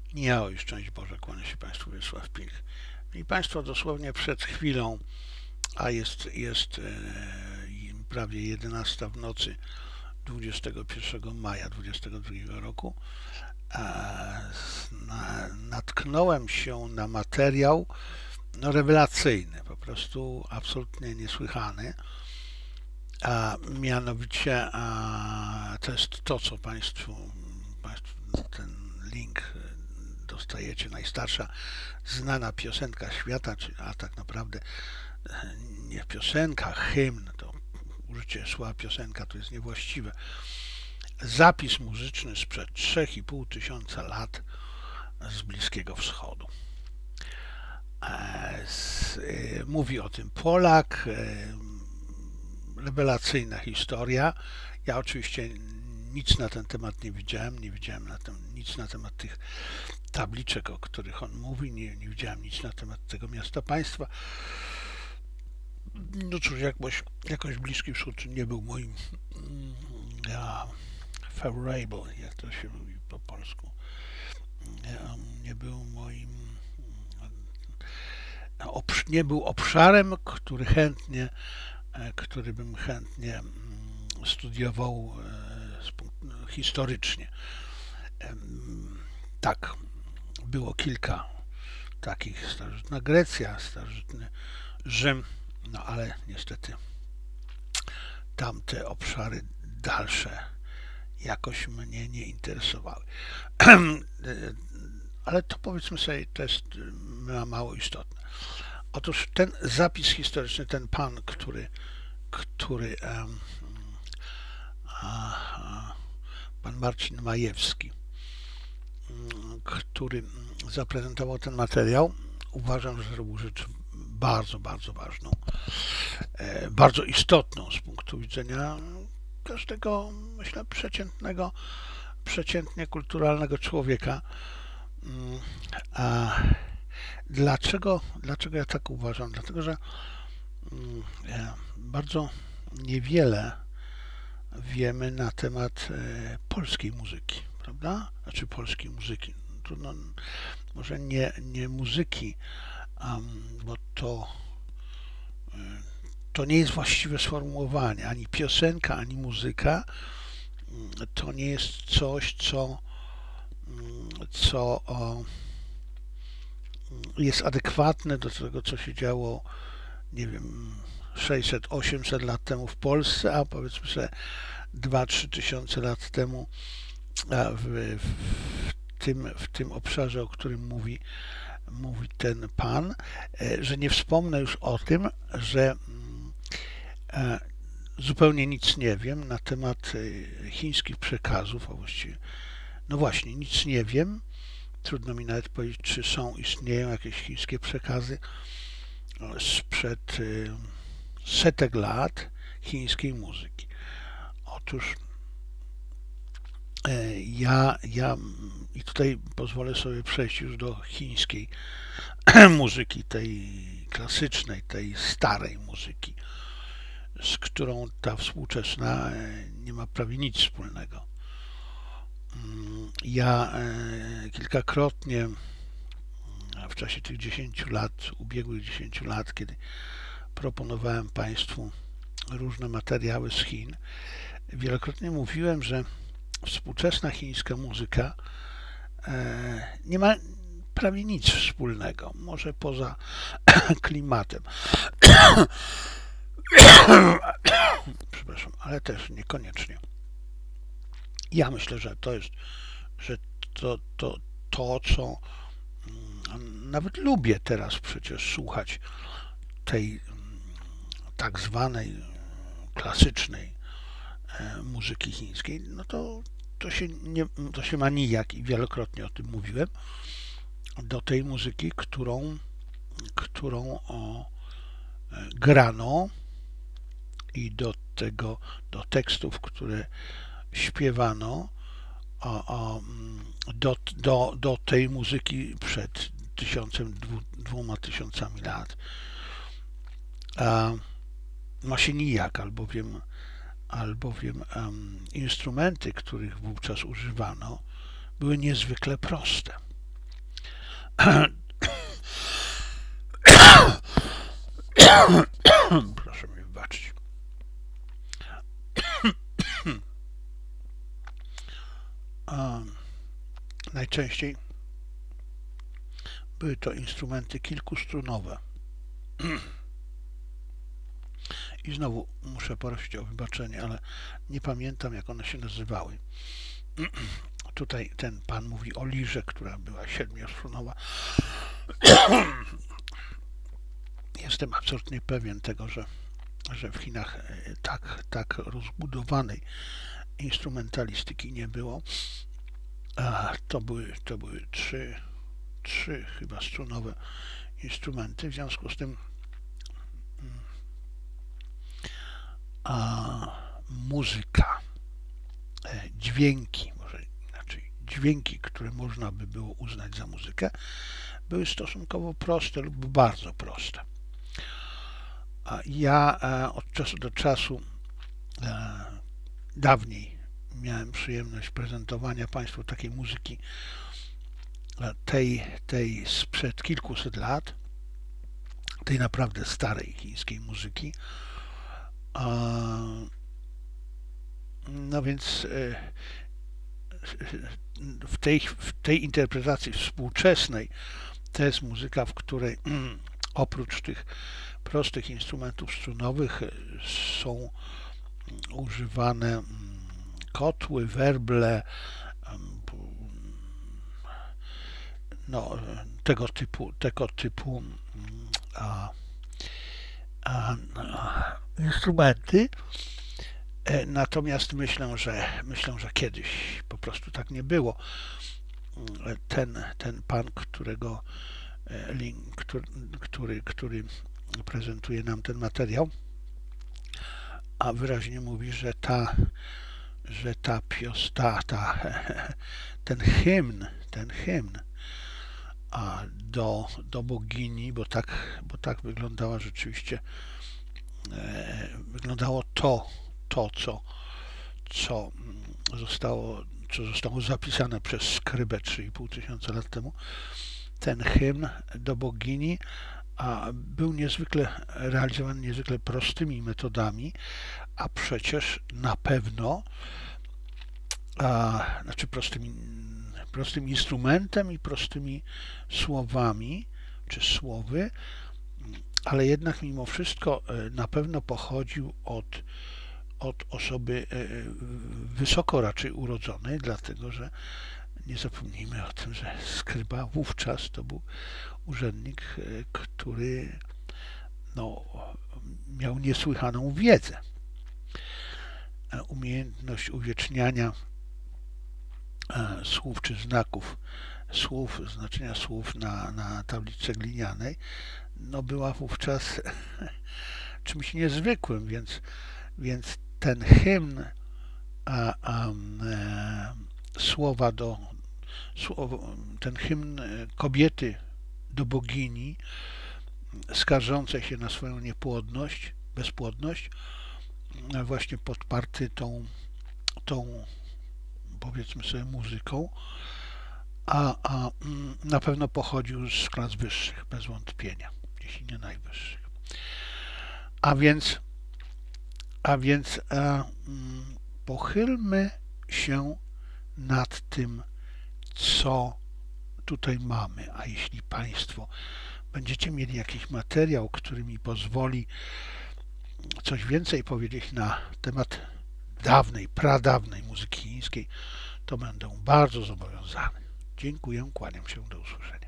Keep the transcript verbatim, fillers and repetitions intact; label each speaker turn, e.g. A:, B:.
A: Ja, oj, szczęść Boże, kłania się Państwu Wiesław Pilch. I Państwo dosłownie przed chwilą, a jest, jest e, prawie jedenasta w nocy dwudziestego pierwszego maja dwudziestego drugiego roku, e, na, natknąłem się na materiał no, rewelacyjny, po prostu absolutnie niesłychany. A mianowicie a, to jest to, co Państwu, państwu ten link dostajecie, najstarsza znana piosenka świata, czy, a tak naprawdę nie piosenka, hymn, to użycie słowa piosenka to jest niewłaściwe. Zapis muzyczny sprzed trzy i pół tysiąca lat z Bliskiego Wschodu. E, z, e, mówi o tym Polak, e, rewelacyjna historia. Ja oczywiście nic na ten temat nie widziałem, nie widziałem na tym, nic na temat tych tabliczek, o których on mówi, nie, nie widziałem nic na temat tego miasta państwa. No cóż, jakoś, jakoś Bliski Wschód nie był moim ja, favorable, jak to się mówi po polsku. Nie był moim nie był obszarem, który chętnie który bym chętnie studiował historycznie. Tak, było kilka takich, starożytna Grecja, starożytny Rzym, no ale niestety tamte obszary dalsze jakoś mnie nie interesowały. Ale to powiedzmy sobie, to jest mało istotne. Otóż ten zapis historyczny, ten pan, który, który um, a, pan Marcin Majewski, który zaprezentował ten materiał, uważam, że zrobił rzecz bardzo, bardzo ważną, bardzo istotną z punktu widzenia każdego, myślę, przeciętnego, przeciętnie kulturalnego człowieka. A dlaczego, dlaczego ja tak uważam? Dlatego, że bardzo niewiele wiemy na temat polskiej muzyki, prawda? Znaczy polskiej muzyki. Trudno, może nie, nie muzyki, um, bo to, to nie jest właściwe sformułowanie. Ani piosenka, ani muzyka to nie jest coś, co, co o, jest adekwatne do tego, co się działo, nie wiem, sześćset osiemset lat temu w Polsce, a powiedzmy sobie dwa trzy tysiące lat temu w, w, tym, w tym obszarze, o którym mówi, mówi ten pan, że nie wspomnę już o tym, że zupełnie nic nie wiem na temat chińskich przekazów, a właściwie, no właśnie, nic nie wiem. Trudno mi nawet powiedzieć, czy są, istnieją jakieś chińskie przekazy sprzed setek lat chińskiej muzyki. Otóż ja, ja i tutaj pozwolę sobie przejść już do chińskiej muzyki, tej klasycznej, tej starej muzyki, z którą ta współczesna nie ma prawie nic wspólnego. Ja kilkakrotnie w czasie tych dziesięciu lat, ubiegłych dziesięciu lat, kiedy proponowałem Państwu różne materiały z Chin, wielokrotnie mówiłem, że współczesna chińska muzyka nie ma prawie nic wspólnego, może poza klimatem. Przepraszam, ale też niekoniecznie. Ja myślę, że to jest, że to, to, to co nawet lubię teraz przecież słuchać tej tak zwanej klasycznej muzyki chińskiej, no to, to, się nie, to się ma nijak i wielokrotnie o tym mówiłem, do tej muzyki, którą, którą o, grano i do tego, do tekstów, które śpiewano o, o, do, do, do tej muzyki przed tysiącem, dwu, dwoma tysiącami lat. A ma się nijak, albowiem, albowiem um, instrumenty, których wówczas używano, były niezwykle proste. Proszę mi wybaczyć. Um, najczęściej były to instrumenty kilkustrunowe. I znowu muszę prosić o wybaczenie, ale nie pamiętam, jak one się nazywały. Tutaj ten pan mówi o lirze, która była siedmiostrunowa. Jestem absolutnie pewien tego, że, że w Chinach tak, tak rozbudowanej instrumentalistyki nie było. A to były, to były trzy, trzy chyba strunowe instrumenty. W związku z tym a, muzyka, dźwięki, może inaczej, dźwięki, które można by było uznać za muzykę, były stosunkowo proste lub bardzo proste. A ja a, od czasu do czasu a, dawniej miałem przyjemność prezentowania Państwu takiej muzyki, tej, tej sprzed kilkuset lat, tej naprawdę starej chińskiej muzyki. No więc w tej, w tej interpretacji współczesnej to jest muzyka, w której oprócz tych prostych instrumentów strunowych są używane kotły, werble, no, tego typu, tego typu a, a, a, instrumenty. Natomiast myślę, że myślę, że kiedyś po prostu tak nie było. Ten, ten pan, którego link, który, który, który prezentuje nam ten materiał, a wyraźnie mówi, że ta, że ta pios, ta, ten hymn, ten hymn a do, do bogini, bo tak, bo tak wyglądała rzeczywiście, e, wyglądało to, to co, co zostało, co zostało zapisane przez skrybę trzy i pół tysiąca lat temu. Ten hymn do bogini a był niezwykle realizowany niezwykle prostymi metodami, a przecież na pewno a, znaczy prostymi, prostym instrumentem i prostymi słowami czy słowy, ale jednak mimo wszystko na pewno pochodził od, od osoby wysoko raczej urodzonej, dlatego że nie zapomnijmy o tym, że skryba wówczas to był urzędnik, który no, miał niesłychaną wiedzę, umiejętność uwieczniania słów czy znaków, słów, znaczenia słów na, na tablicy glinianej, no była wówczas czymś niezwykłym, więc, więc ten hymn, a, a, e, słowa do, słowo, ten hymn kobiety do bogini, skarżącej się na swoją niepłodność, bezpłodność, właśnie podparty tą, tą powiedzmy sobie muzyką, a, a na pewno pochodził z klas wyższych, bez wątpienia, jeśli nie najwyższych. A więc, a więc a, pochylmy się nad tym, co tutaj mamy, a jeśli Państwo będziecie mieli jakiś materiał, który mi pozwoli coś więcej powiedzieć na temat dawnej, pradawnej muzyki chińskiej, to będę bardzo zobowiązany. Dziękuję, kłaniam się, do usłyszenia.